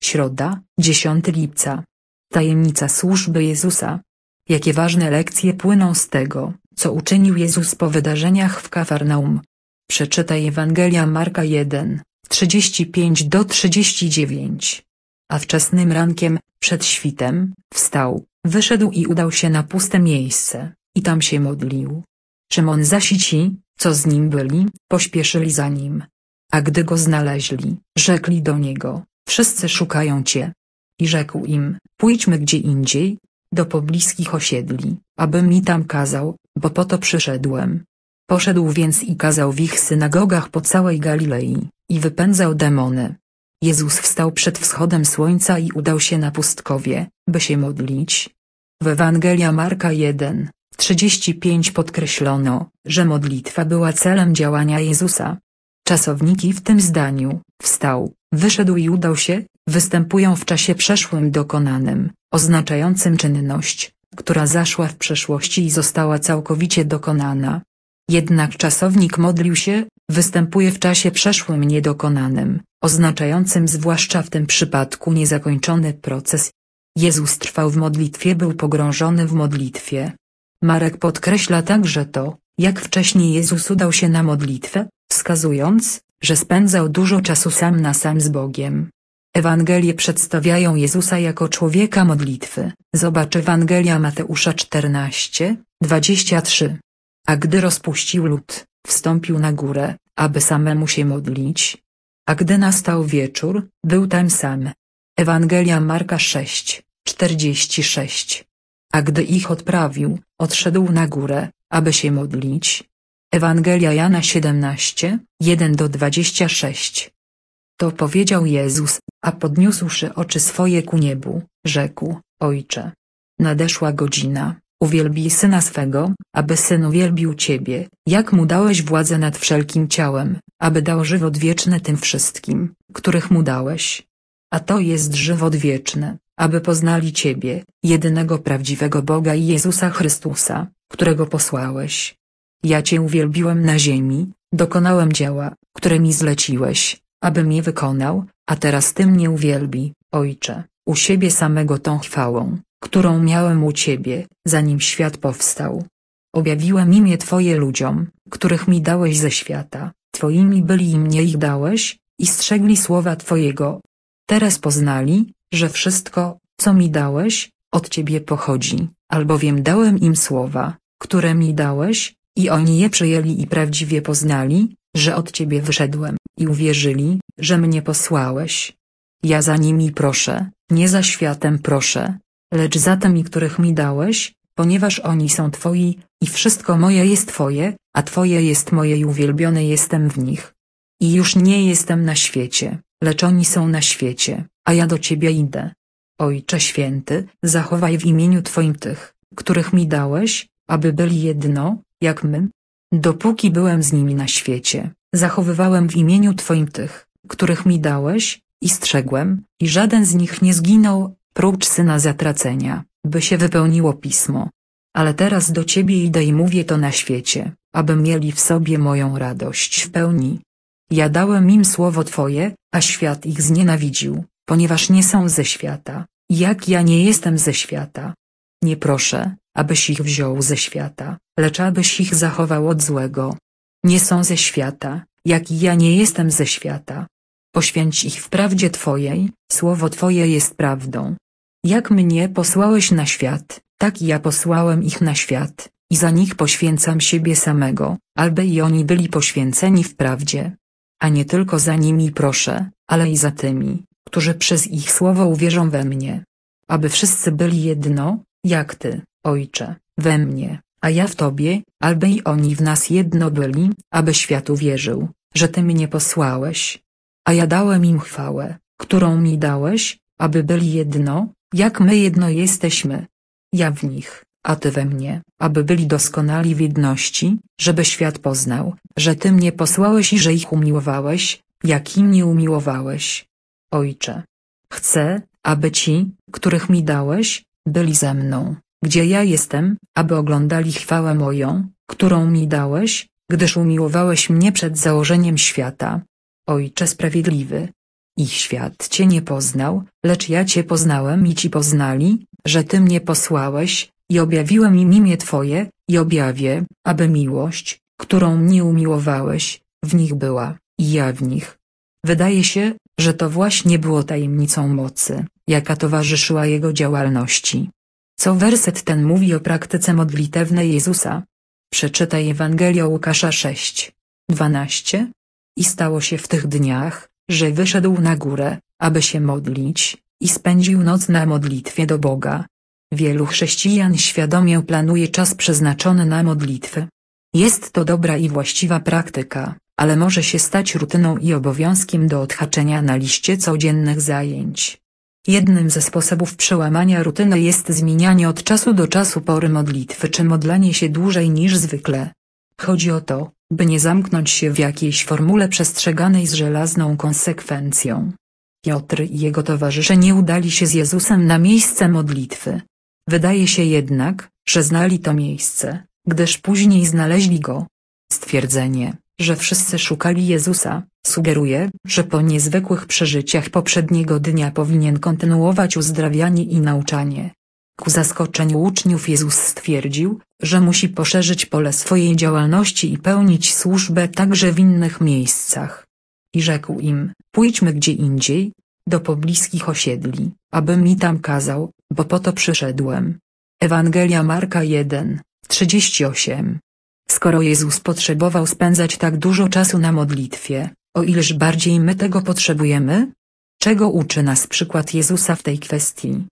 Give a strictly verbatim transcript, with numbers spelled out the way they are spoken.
Środa, dziesiątego lipca. Tajemnica służby Jezusa. Jakie ważne lekcje płyną z tego, co uczynił Jezus po wydarzeniach w Kafarnaum. Przeczytaj Ewangelia Marka jeden, trzydzieści pięć do trzydziestu dziewięciu. A wczesnym rankiem, przed świtem, wstał, wyszedł i udał się na puste miejsce, i tam się modlił. Szymon zaś i ci, co z nim byli, pośpieszyli za nim. A gdy go znaleźli, rzekli do niego: wszyscy szukają cię. I rzekł im: pójdźmy gdzie indziej, do pobliskich osiedli, abym mi tam kazał, bo po to przyszedłem. Poszedł więc i kazał w ich synagogach po całej Galilei, i wypędzał demony. Jezus wstał przed wschodem słońca i udał się na pustkowie, by się modlić. W Ewangelia Marka jeden, trzydzieści pięć podkreślono, że modlitwa była celem działania Jezusa. Czasowniki w tym zdaniu: wstał, wyszedł i udał się, występują w czasie przeszłym dokonanym, oznaczającym czynność, która zaszła w przeszłości i została całkowicie dokonana. Jednak czasownik modlił się występuje w czasie przeszłym niedokonanym, oznaczającym zwłaszcza w tym przypadku niezakończony proces. Jezus trwał w modlitwie, był pogrążony w modlitwie. Marek podkreśla także to, jak wcześniej Jezus udał się na modlitwę, wskazując, że spędzał dużo czasu sam na sam z Bogiem. Ewangelie przedstawiają Jezusa jako człowieka modlitwy. Zobacz Ewangelia Mateusza czternaście, dwadzieścia trzy. A gdy rozpuścił lud, wstąpił na górę, aby samemu się modlić. A gdy nastał wieczór, był tam sam. Ewangelia Marka sześć, czterdzieści sześć. A gdy ich odprawił, odszedł na górę, aby się modlić. Ewangelia Jana siedemnaście, jeden do dwudziestu sześciu. To powiedział Jezus, a podniósłszy oczy swoje ku niebu, rzekł: Ojcze, nadeszła godzina, uwielbij Syna swego, aby Syn uwielbił Ciebie, jak Mu dałeś władzę nad wszelkim ciałem, aby dał żywot wieczny tym wszystkim, których Mu dałeś. A to jest żywot wieczny, aby poznali Ciebie, jedynego prawdziwego Boga i Jezusa Chrystusa, którego posłałeś. Ja Cię uwielbiłem na ziemi, dokonałem dzieła, które mi zleciłeś, abym je wykonał, a teraz Ty mnie uwielbi, Ojcze, u siebie samego tą chwałą, którą miałem u Ciebie, zanim świat powstał. Objawiłem imię Twoje ludziom, których mi dałeś ze świata, Twoimi byli i mnie ich dałeś, i strzegli słowa Twojego. Teraz poznali, że wszystko, co mi dałeś, od Ciebie pochodzi, albowiem dałem im słowa, które mi dałeś, i oni je przyjęli i prawdziwie poznali, że od Ciebie wyszedłem, i uwierzyli, że mnie posłałeś. Ja za nimi proszę, nie za światem proszę, lecz za tymi, których mi dałeś, ponieważ oni są Twoi, i wszystko moje jest Twoje, a Twoje jest moje i uwielbiony jestem w nich. I już nie jestem na świecie, lecz oni są na świecie, a ja do Ciebie idę. Ojcze Święty, zachowaj w imieniu Twoim tych, których mi dałeś, aby byli jedno, jak my. Dopóki byłem z nimi na świecie, zachowywałem w imieniu Twoim tych, których mi dałeś, i strzegłem, i żaden z nich nie zginął, prócz syna zatracenia, by się wypełniło pismo. Ale teraz do Ciebie idę i mówię to na świecie, aby mieli w sobie moją radość w pełni. Ja dałem im słowo Twoje, a świat ich znienawidził, ponieważ nie są ze świata, jak ja nie jestem ze świata. Nie proszę, abyś ich wziął ze świata, lecz abyś ich zachował od złego. Nie są ze świata, jak i ja nie jestem ze świata. Poświęć ich w prawdzie Twojej, słowo Twoje jest prawdą. Jak mnie posłałeś na świat, tak i ja posłałem ich na świat, i za nich poświęcam siebie samego, aby i oni byli poświęceni w prawdzie. A nie tylko za nimi proszę, ale i za tymi, którzy przez ich słowo uwierzą we mnie. Aby wszyscy byli jedno, jak Ty, Ojcze, we mnie, a ja w Tobie, aby i oni w nas jedno byli, aby świat uwierzył, że Ty mnie posłałeś. A ja dałem im chwałę, którą mi dałeś, aby byli jedno, jak my jedno jesteśmy. Ja w nich, a Ty we mnie, aby byli doskonali w jedności, żeby świat poznał, że Ty mnie posłałeś i że ich umiłowałeś, jak i mnie umiłowałeś. Ojcze, chcę, aby ci, których mi dałeś, byli ze mną, gdzie ja jestem, aby oglądali chwałę moją, którą mi dałeś, gdyż umiłowałeś mnie przed założeniem świata. Ojcze sprawiedliwy, Ich świat Cię nie poznał, lecz ja Cię poznałem i ci poznali, że Ty mnie posłałeś, i objawiłem im imię Twoje, i objawię, aby miłość, którą mnie umiłowałeś, w nich była, i ja w nich. Wydaje się, że to właśnie było tajemnicą mocy, jaka towarzyszyła Jego działalności. Co werset ten mówi o praktyce modlitewnej Jezusa? Przeczytaj Ewangelię Łukasza sześć, dwanaście. I stało się w tych dniach, że wyszedł na górę, aby się modlić, i spędził noc na modlitwie do Boga. Wielu chrześcijan świadomie planuje czas przeznaczony na modlitwę. Jest to dobra i właściwa praktyka, ale może się stać rutyną i obowiązkiem do odhaczenia na liście codziennych zajęć. Jednym ze sposobów przełamania rutyny jest zmienianie od czasu do czasu pory modlitwy czy modlenie się dłużej niż zwykle. Chodzi o to, by nie zamknąć się w jakiejś formule przestrzeganej z żelazną konsekwencją. Piotr i jego towarzysze nie udali się z Jezusem na miejsce modlitwy. Wydaje się jednak, że znali to miejsce, gdyż później znaleźli go. Stwierdzenie, że wszyscy szukali Jezusa, sugeruje, że po niezwykłych przeżyciach poprzedniego dnia powinien kontynuować uzdrawianie i nauczanie. Ku zaskoczeniu uczniów Jezus stwierdził, że musi poszerzyć pole swojej działalności i pełnić służbę także w innych miejscach. I rzekł im: pójdźmy gdzie indziej, do pobliskich osiedli, aby mi tam kazał, bo po to przyszedłem. Ewangelia Marka jeden, trzydzieści osiem. Skoro Jezus potrzebował spędzać tak dużo czasu na modlitwie, o ileż bardziej my tego potrzebujemy? Czego uczy nas przykład Jezusa w tej kwestii?